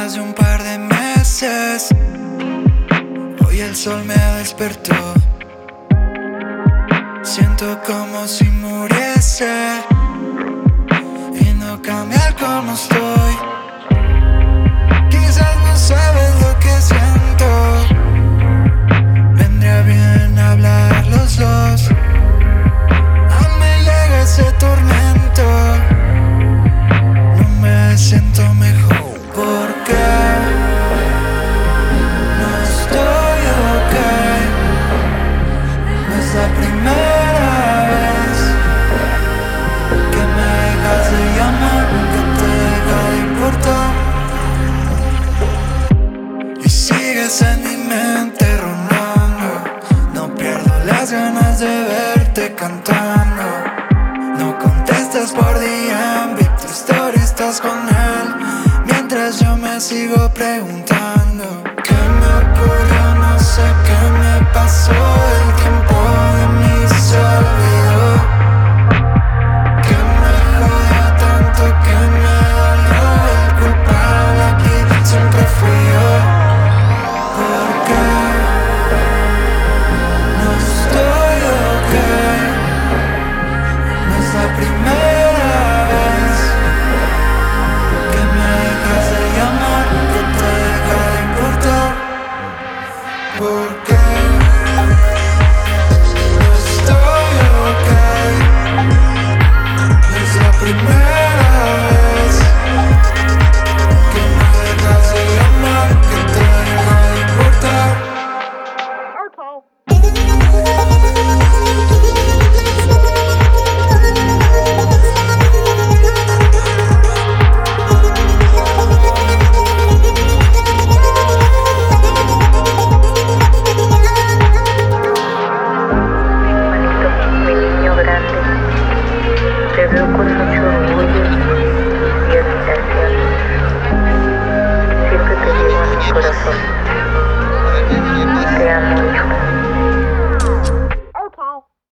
después de un par de meses. Hoy el sol me despertó. Siento como si muriese y no cambiar como estoy. Quizás no sabes lo que siento. Vendría bien hablar los dos. Aún me llega ese tormento. No me siento mejor porque no estoy ok. No es la primera vez que me dejas de llamar, que te deja de importar. Y sigues en mi mente rondando. No pierdo las ganas de verte cantando. No contestas por DM, vi tu story, estás con él. Mientras yo me sigo preguntando ¿qué me ocurrió? No sé qué me pasó. El tiempo de mí se olvidó. Que me jodió tanto que me dolió. El culpable aquí siempre fui yo. Porque no estoy ok. No es la primera vez que me dejas de llamar, que te deja de importar. Porque no estoy ok. No es la primera vez que me dejas de llamar, que te deja de importar. Mi niño grande, te veo con mucho orgullo y admiración. Siempre te llevo en mi corazón. Te amo.